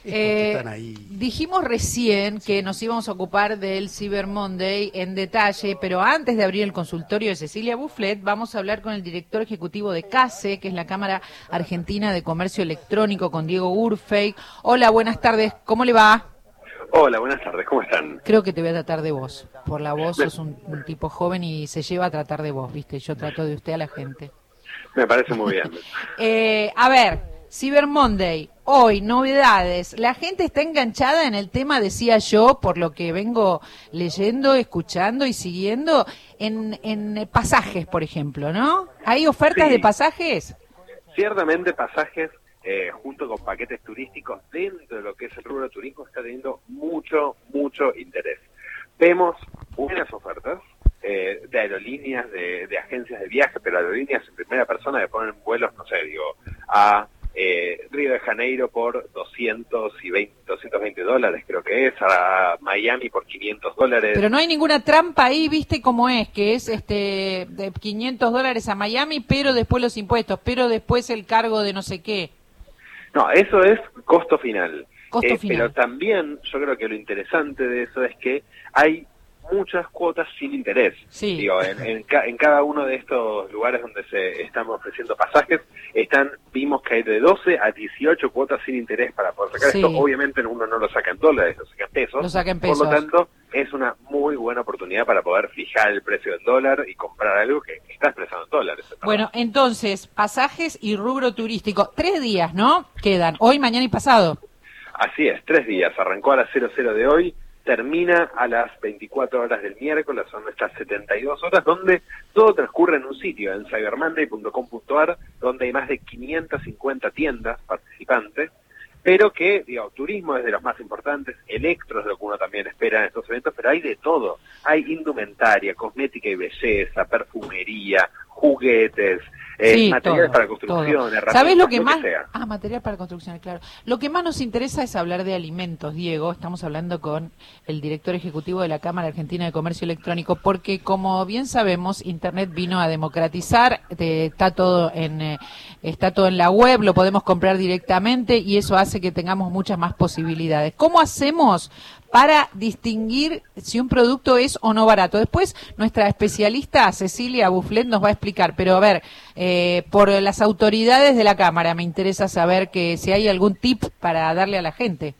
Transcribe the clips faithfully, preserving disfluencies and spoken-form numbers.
Eh, están ahí. Dijimos recién que nos íbamos a ocupar del Cyber Monday en detalle, pero antes de abrir el consultorio de Cecilia Bufflet, vamos a hablar con el director ejecutivo de CACE, que es la Cámara Argentina de Comercio Electrónico, con Diego Urfey. Hola, buenas tardes, ¿cómo le va? Hola, buenas tardes, ¿cómo están? Creo que te voy a tratar de vos. Por la voz sos un, un tipo joven y se lleva a tratar de vos, ¿viste? Yo trato de usted a la gente. Me parece muy bien. eh, a ver, Cyber Monday, hoy, novedades. La gente está enganchada en el tema, decía yo, por lo que vengo leyendo, escuchando y siguiendo, en, en pasajes, por ejemplo, ¿no? ¿Hay ofertas Sí, de pasajes? Ciertamente pasajes, eh, junto con paquetes turísticos, dentro de lo que es el rubro turismo, está teniendo mucho, mucho interés. Vemos buenas ofertas eh, de aerolíneas, de, de agencias de viaje, pero aerolíneas en primera persona que ponen vuelos, no sé, digo, a eh, Río de Janeiro por doscientos veinte dólares, creo que es, a Miami por quinientos dólares. Pero no hay ninguna trampa ahí, viste cómo es, que es este de quinientos dólares a Miami, pero después los impuestos, pero después el cargo de no sé qué. No, eso es costo final. Costo eh, final. Pero también yo creo que lo interesante de eso es que hay muchas cuotas sin interés. Sí. Digo, en, en, ca en cada uno de estos lugares donde se están ofreciendo pasajes, están vimos que hay de doce a dieciocho cuotas sin interés para poder sacar sí. esto. Obviamente uno no lo saca en dólares, lo saca en pesos. Lo saca en pesos. Por lo tanto, es una muy buena oportunidad para poder fijar el precio del dólar y comprar algo que está expresado en dólares. ¿No? Bueno, entonces, pasajes y rubro turístico. Tres días, ¿no? Quedan, hoy, mañana y pasado. Así es, tres días. Arrancó a las cero cero de hoy, termina a las veinticuatro horas del miércoles, son estas setenta y dos horas, donde todo transcurre en un sitio, en cyber monday punto com punto a r, donde hay más de quinientas cincuenta tiendas participantes, pero que, digo, turismo es de los más importantes, electro es lo que uno también espera en estos eventos, pero hay de todo. Hay indumentaria, cosmética y belleza, perfumería, juguetes, eh, sí, materiales todo, para construcción, todo. herramientas, ¿Sabés lo que lo más? Que sea. Ah, material para construcción, claro. Lo que más nos interesa es hablar de alimentos, Diego. Estamos hablando con el director ejecutivo de la Cámara Argentina de Comercio Electrónico, porque como bien sabemos, Internet vino a democratizar, eh, está todo en eh, está todo en la web, lo podemos comprar directamente y eso hace que tengamos muchas más posibilidades. ¿Cómo hacemos para distinguir si un producto es o no barato? Después nuestra especialista Cecilia Bufflet nos va a explicar, pero a ver, eh, por las autoridades de la Cámara me interesa saber que si hay algún tip para darle a la gente.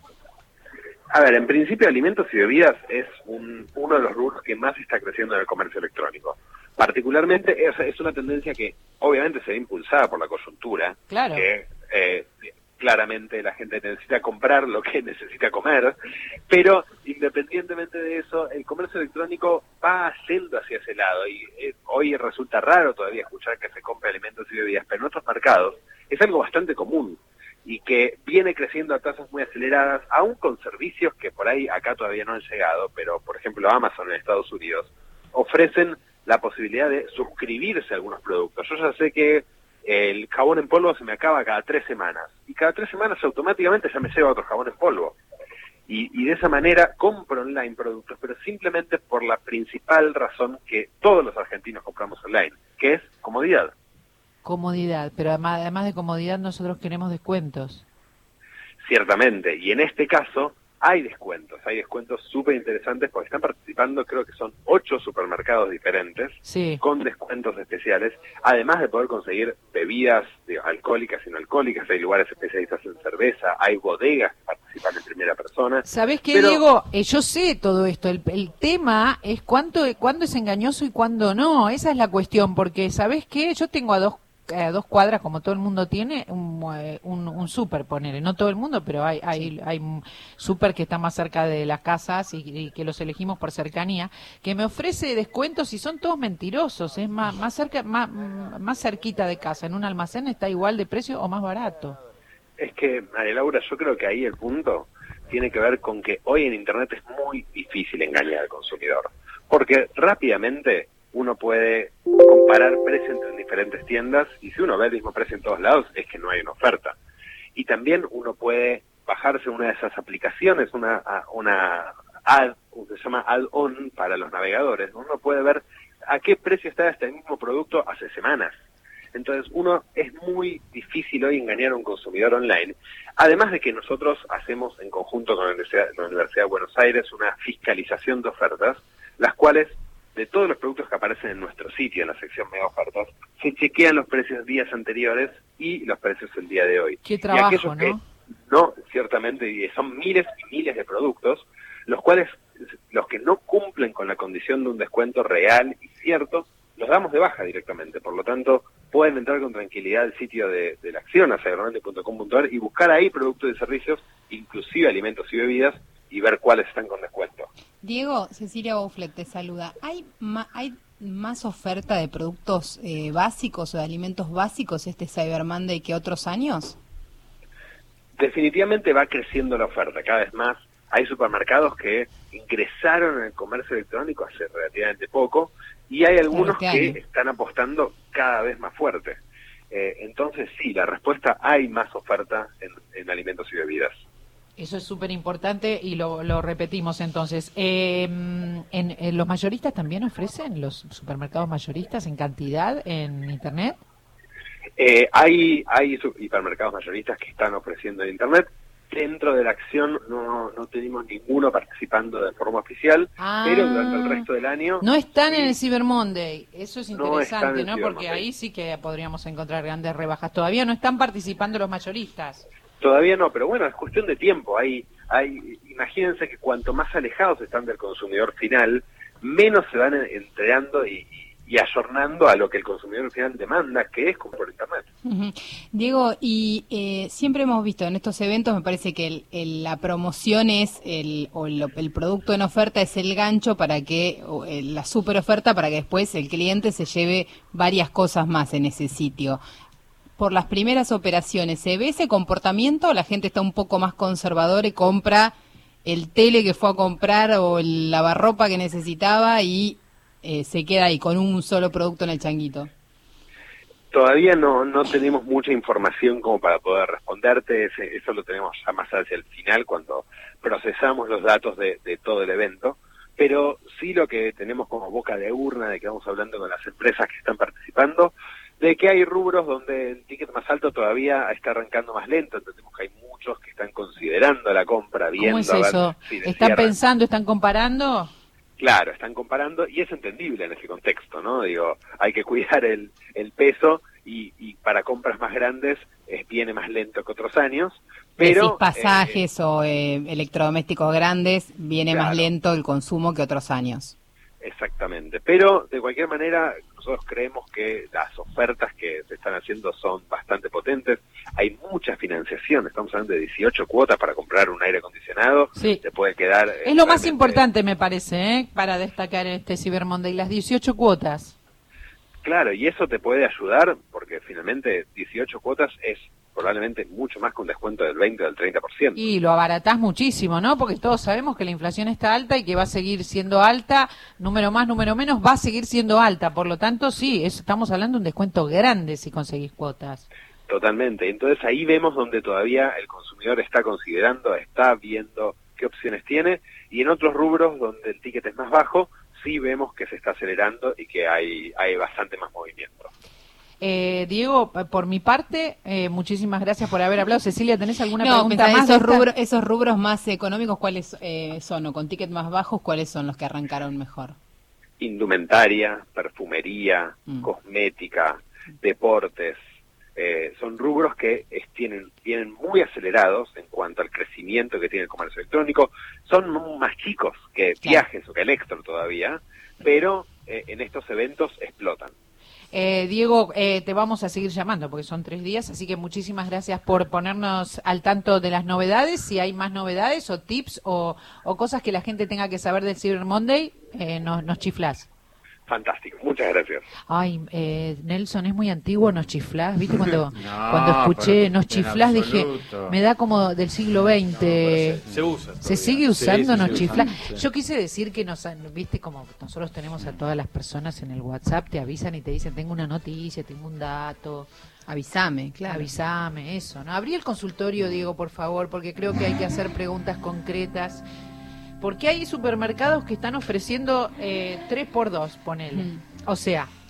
A ver, en principio alimentos y bebidas es un, uno de los rubros que más está creciendo en el comercio electrónico. Particularmente es, es una tendencia que obviamente se ve impulsada por la coyuntura, claro. que eh, claramente la gente necesita comprar lo que necesita comer, pero independientemente de eso, el comercio electrónico va yendo hacia ese lado y eh, hoy resulta raro todavía escuchar que se compre alimentos y bebidas, pero en otros mercados es algo bastante común y que viene creciendo a tasas muy aceleradas, aún con servicios que por ahí acá todavía no han llegado, pero por ejemplo Amazon en Estados Unidos ofrecen la posibilidad de suscribirse a algunos productos. Yo ya sé que el jabón en polvo se me acaba cada tres semanas. Y cada tres semanas automáticamente ya me lleva otro jabón en polvo. Y, y de esa manera compro online productos, pero simplemente por la principal razón que todos los argentinos compramos online, que es comodidad. Comodidad, pero además, además de comodidad nosotros queremos descuentos. Ciertamente, y en este caso hay descuentos, hay descuentos súper interesantes porque están participando, creo que son ocho supermercados diferentes, sí. con descuentos especiales, además de poder conseguir bebidas digo, alcohólicas y no alcohólicas, hay lugares especializados en cerveza, hay bodegas que participan en primera persona. ¿Sabés qué, pero... Diego? Eh, yo sé todo esto, el, el tema es cuánto, cuándo es engañoso y cuándo no, esa es la cuestión, porque ¿sabés qué? Yo tengo a dos a dos cuadras, como todo el mundo tiene, un, un, un súper, ponele, no todo el mundo, pero hay hay hay súper que está más cerca de las casas y, y que los elegimos por cercanía, que me ofrece descuentos y son todos mentirosos, es más más cerca más, más cerquita de casa, en un almacén está igual de precio o más barato. Es que, María Laura, yo creo que ahí el punto tiene que ver con que hoy en Internet es muy difícil engañar al consumidor, porque rápidamente uno puede comparar precios entre diferentes tiendas y si uno ve el mismo precio en todos lados es que no hay una oferta. Y también uno puede bajarse una de esas aplicaciones, una una ad, se llama add-on para los navegadores. Uno puede ver a qué precio está este mismo producto hace semanas. Entonces, uno es muy difícil hoy engañar a un consumidor online. Además de que nosotros hacemos en conjunto con la Universidad, la Universidad de Buenos Aires una fiscalización de ofertas, las cuales, de todos los productos que aparecen en nuestro sitio, en la sección Mega Ofertas, se chequean los precios días anteriores y los precios el día de hoy. Qué trabajo, y aquellos ¿no? que no, ciertamente, y son miles y miles de productos, los cuales, los que no cumplen con la condición de un descuento real y cierto, los damos de baja directamente. Por lo tanto, pueden entrar con tranquilidad al sitio de, de la acción, a cybermonday punto com punto a r, y buscar ahí productos y servicios, inclusive alimentos y bebidas, y ver cuáles están con descuento. Diego, Cecilia Bouflet te saluda. ¿Hay, ma hay más oferta de productos eh, básicos o de alimentos básicos este Cyber Monday que otros años? Definitivamente va creciendo la oferta, cada vez más. Hay supermercados que ingresaron en el comercio electrónico hace relativamente poco, y hay algunos Claro, este que año. están apostando cada vez más fuerte. Eh, entonces sí, la respuesta, hay más oferta en, en alimentos y bebidas. Eso es súper importante y lo, lo repetimos entonces. Eh, en, en ¿Los mayoristas también ofrecen, los supermercados mayoristas, en cantidad en Internet? Eh, hay hay su- hipermercados mayoristas que están ofreciendo en Internet. Dentro de la acción no, no tenemos ninguno participando de forma oficial, Ah. pero durante el resto del año... No están sí, en el Cyber Monday, eso es No están interesante, en ¿no? el Porque Cyber Monday. ahí sí que podríamos encontrar grandes rebajas. Todavía no están participando los mayoristas. Todavía no, pero bueno, es cuestión de tiempo. Hay, hay, imagínense que cuanto más alejados están del consumidor final, menos se van enterando y, y ayornando a lo que el consumidor final demanda, que es comprar por Internet. Uh-huh. Diego, y eh, siempre hemos visto en estos eventos, me parece que el, el, la promoción es, el, o el, el producto en oferta es el gancho para que, o, eh, la super oferta para que después el cliente se lleve varias cosas más en ese sitio. Por las primeras operaciones, ¿se ve ese comportamiento? ¿La gente está un poco más conservadora y compra el tele que fue a comprar o el lavarropa que necesitaba y eh, se queda ahí con un solo producto en el changuito? Todavía no, no tenemos mucha información como para poder responderte, ese, eso lo tenemos ya más hacia el final cuando procesamos los datos de, de todo el evento, pero sí lo que tenemos como boca de urna, de que vamos hablando con las empresas que están participando, de que hay rubros donde el ticket más alto todavía está arrancando más lento. Entendemos que hay muchos que están considerando la compra, viendo ¿Cómo es a ver eso? si les ¿Están cierran. pensando, están comparando? Claro, están comparando y es entendible en ese contexto, ¿no? Digo, hay que cuidar el, el peso y, y para compras más grandes eh, viene más lento que otros años, pero... Decís pasajes eh, o eh, electrodomésticos grandes, viene claro. más lento el consumo que otros años. Exactamente, pero de cualquier manera nosotros creemos que las ofertas que se están haciendo son bastante potentes. Hay mucha financiación, estamos hablando de dieciocho cuotas para comprar un aire acondicionado. Sí. Te puede quedar... eh, Es lo más realmente... importante, me parece, ¿eh? Para destacar en este Cyber Monday, las dieciocho cuotas. Claro, y eso te puede ayudar porque finalmente dieciocho cuotas es probablemente mucho más que un descuento del veinte o del treinta por ciento. Y lo abaratás muchísimo, ¿no? Porque todos sabemos que la inflación está alta y que va a seguir siendo alta, número más, número menos, va a seguir siendo alta. Por lo tanto, sí, es, estamos hablando de un descuento grande si conseguís cuotas. Totalmente. Entonces ahí vemos donde todavía el consumidor está considerando, está viendo qué opciones tiene, y en otros rubros donde el ticket es más bajo, sí vemos que se está acelerando y que hay, hay bastante más movimiento. Eh, Diego, por mi parte, eh, muchísimas gracias por haber hablado. Cecilia, ¿tenés alguna No, pregunta más? esos de esta? rubros, esos rubros más económicos, ¿cuáles eh, son? O con tickets más bajos, ¿cuáles son los que arrancaron mejor? Indumentaria, perfumería, Mm. cosmética, deportes, eh, son rubros que es, tienen, vienen muy acelerados en cuanto al crecimiento que tiene el comercio electrónico. Son más chicos que Claro. viajes o que Electro todavía, pero eh, en estos eventos explotan. Eh, Diego, eh, te vamos a seguir llamando porque son tres días, así que muchísimas gracias por ponernos al tanto de las novedades. Si hay más novedades o tips o, o cosas que la gente tenga que saber del Cyber Monday, eh, nos, nos chiflás. Fantástico, muchas gracias. Ay, eh, Nelson, es muy antiguo, nos chiflás, ¿viste? Cuando, No, cuando escuché pero nos en chiflás dije, absoluto. me da como del siglo veinte. Se, se usa. ¿Se todavía. sigue usando Sí, sí, nos se chifla? usa. Sí. Yo quise decir que nos, han- viste, como nosotros tenemos a todas las personas en el WhatsApp, te avisan y te dicen, tengo una noticia, tengo un dato, Avísame, claro. avísame, eso, ¿no? Abrí el consultorio, Diego, por favor, porque creo que hay que hacer preguntas concretas. Porque hay supermercados que están ofreciendo eh, tres por dos, ponele. Mm. O sea,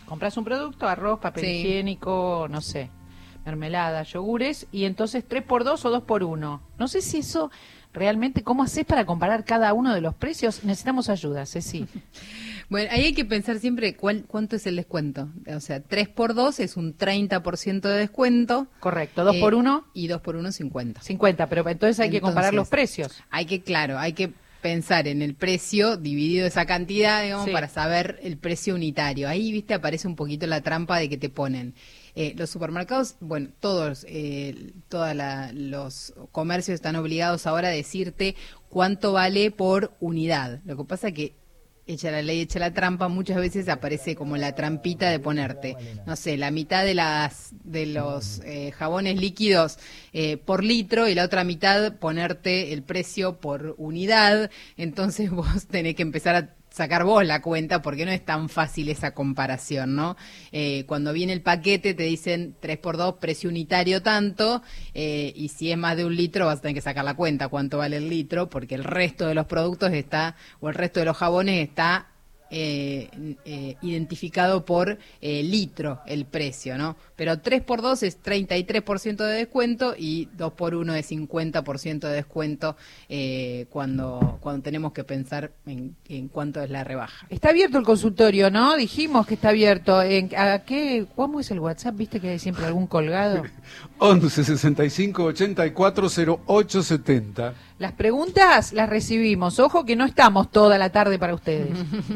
Compras un producto, arroz, papel Sí. higiénico, no sé, mermelada, yogures, y entonces tres por dos o dos por uno. No sé si eso realmente, ¿cómo haces para comparar cada uno de los precios? Necesitamos ayuda, Ceci. Bueno, ahí hay que pensar siempre cuál, cuánto es el descuento. O sea, tres por dos es un treinta por ciento de descuento. Correcto, dos eh, por uno, Y dos por uno, cincuenta. cincuenta, pero entonces hay que comparar Entonces, los precios. Hay que, claro, hay que pensar en el precio dividido esa cantidad, digamos, Sí. para saber el precio unitario. Ahí, viste, aparece un poquito la trampa de que te ponen. Eh, los supermercados, bueno, todos, eh, todos los comercios están obligados ahora a decirte cuánto vale por unidad. Lo que pasa que echa la ley, echa la trampa, muchas veces aparece como la trampita de ponerte, no sé, la mitad de las de los eh, jabones líquidos eh, por litro y la otra mitad ponerte el precio por unidad, entonces vos tenés que empezar a sacar vos la cuenta porque no es tan fácil esa comparación, ¿no? Eh, cuando viene el paquete te dicen tres por dos, precio unitario tanto, eh, y si es más de un litro vas a tener que sacar la cuenta cuánto vale el litro, porque el resto de los productos está, o el resto de los jabones está eh, eh, identificado por eh, litro el precio, ¿no? Pero tres por dos es treinta y tres por ciento de descuento y dos por uno es cincuenta por ciento de descuento eh, cuando, cuando tenemos que pensar en, en cuánto es la rebaja. Está abierto el consultorio, ¿no? Dijimos que está abierto. ¿En, a qué, ¿Cómo es el WhatsApp? ¿Viste que hay siempre algún colgado? once sesenta y cinco ochenta y cuatro cero ocho setenta. Las preguntas las recibimos. Ojo que no estamos toda la tarde para ustedes.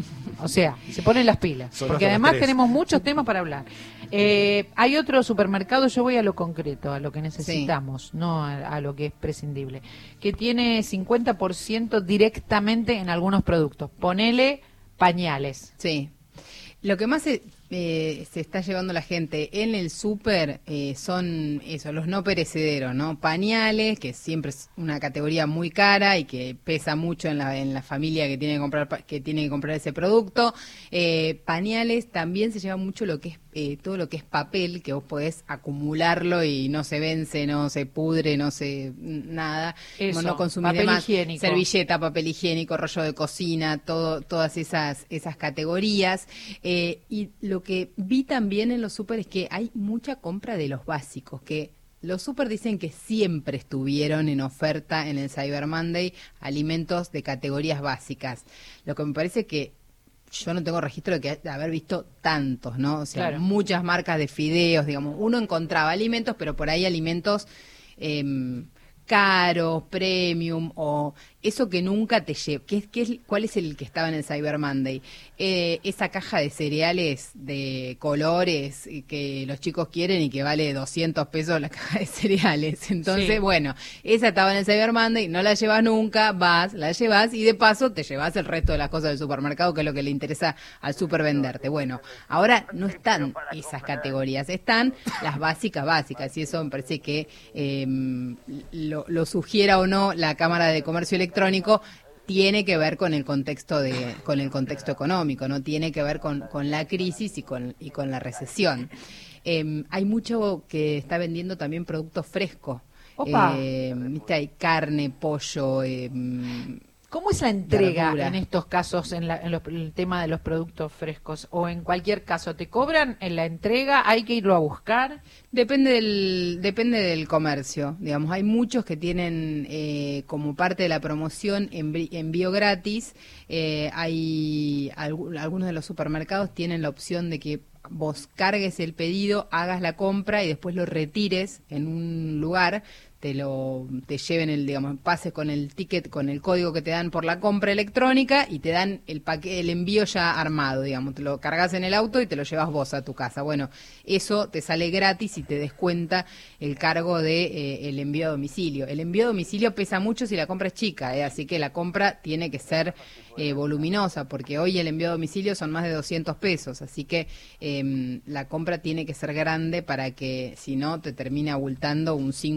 O sea, se ponen las pilas. Son Porque hasta las además tres. tenemos muchos temas para hablar. Eh, hay otro supermercado, yo voy a lo concreto, a lo que necesitamos, no a, a lo que es prescindible, que tiene cincuenta por ciento directamente en algunos productos. Ponele pañales. Sí. Lo que más se, eh, se está llevando la gente en el súper eh, son eso, los no perecederos, ¿no? Pañales, que siempre es una categoría muy cara y que pesa mucho en la, en la familia que tiene que comprar pa- que tiene que comprar ese producto. Eh, pañales, también se lleva mucho lo que es eh, todo lo que es papel, que vos podés acumularlo y no se vence, no se pudre, no se nada, Eso, no consumir papel demás. higiénico. Servilleta, papel higiénico, rollo de cocina, todo, todas esas, esas categorías. Eh, y lo que vi también en los súper es que hay mucha compra de los básicos, que los súper dicen que siempre estuvieron en oferta en el Cyber Monday alimentos de categorías básicas. Lo que me parece que yo no tengo registro de, que, de haber visto tantos, ¿no? O sea, Claro. muchas marcas de fideos, digamos. Uno encontraba alimentos, pero por ahí alimentos eh, caros, premium, o eso que nunca te lleva. ¿Qué, qué es, ¿Cuál es el que estaba en el Cyber Monday? Eh, esa caja de cereales de colores que los chicos quieren y que vale doscientos pesos la caja de cereales. Entonces, Sí. bueno, esa estaba en el Cyber Monday, no la llevas nunca, vas, la llevas y de paso te llevas el resto de las cosas del supermercado, que es lo que le interesa al super venderte. Bueno, ahora no están esas categorías, están las básicas básicas, y eso me parece que eh, lo, lo sugiera o no la Cámara de Comercio Electrónico, tiene que ver con el contexto de con el contexto económico, no tiene que ver con, con la crisis y con y con la recesión. Eh, hay mucho que está vendiendo también productos frescos. Opa. Eh, viste, hay carne, pollo, eh, ¿Cómo es la entrega verdura. en estos casos, en, la- en los- el tema de los productos frescos? O en cualquier caso, ¿te cobran en la entrega? ¿Hay que irlo a buscar? Depende del, depende del comercio, digamos, hay muchos que tienen eh, como parte de la promoción envi- envío gratis, eh, hay algu- algunos de los supermercados tienen la opción de que vos cargues el pedido, hagas la compra y después lo retires en un lugar, te lo te lleven el, digamos, pases con el ticket, con el código que te dan por la compra electrónica y te dan el paquete, el envío ya armado, digamos, te lo cargas en el auto y te lo llevas vos a tu casa. Bueno, eso te sale gratis y te descuenta el cargo de eh, el envío a domicilio. El envío a domicilio pesa mucho si la compra es chica, eh, así que la compra tiene que ser eh, voluminosa, porque hoy el envío a domicilio son más de doscientos pesos, así que eh, la compra tiene que ser grande para que si no te termine abultando un cinco por ciento,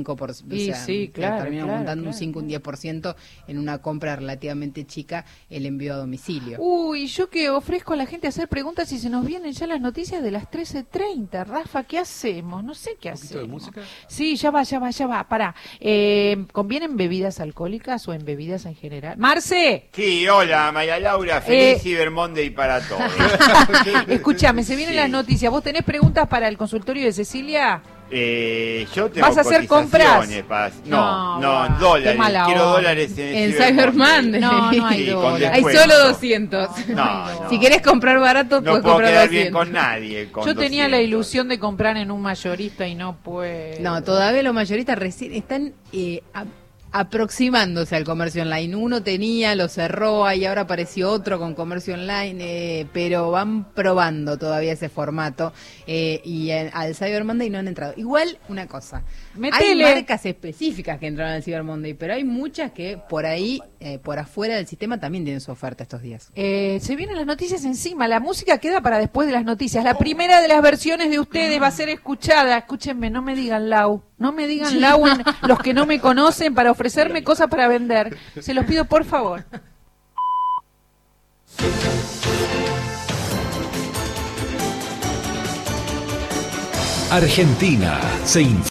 O Y sea, sí, te claro, termina claro, aumentando claro. un cinco, un diez por ciento en una compra relativamente chica el envío a domicilio. Uy, yo que ofrezco a la gente hacer preguntas y se nos vienen ya las noticias de las trece treinta. Rafa, ¿qué hacemos? No sé qué ¿Un poquito de hacemos. música? Sí, ya va, ya va, ya va. Pará. Eh, ¿Convienen bebidas alcohólicas o en bebidas en general? ¡Marce! Sí, hola, María Laura, feliz Eh, Cyber Monday para todos. Escúchame, se vienen Sí. las noticias. ¿Vos tenés preguntas para el consultorio de Cecilia? Eh, yo tengo ¿Vas a hacer compras? cotizaciones para- No, No, no, va, dólares. qué mala Quiero onda. dólares en, En Cyber Cyber Monday. Monday. No, no hay Sí, con dólares. Hay descuento. solo doscientos. No. Si querés comprar barato, No puedes puedo comprar quedar doscientos. bien con nadie. con Yo tenía la doscientos. ilusión de comprar en un mayorista y no puedo. No, todavía los mayoristas recién están eh, a- aproximándose al comercio online. Uno tenía, lo cerró, y ahora apareció otro con comercio online, eh, pero van probando todavía ese formato eh, y en- al Cyber Monday no han entrado. Igual, una cosa, Metele. hay marcas específicas que entraron al Cyber Monday, pero hay muchas que por ahí, eh, por afuera del sistema, también tienen su oferta estos días. Eh, se vienen las noticias encima, la música queda para después de las noticias. La primera de las versiones de ustedes va a ser escuchada. Escúchenme, no me digan Lau, no me digan Lau en- los que no me conocen para ofrecerme cosas para vender. Se los pido por favor. Argentina se informa.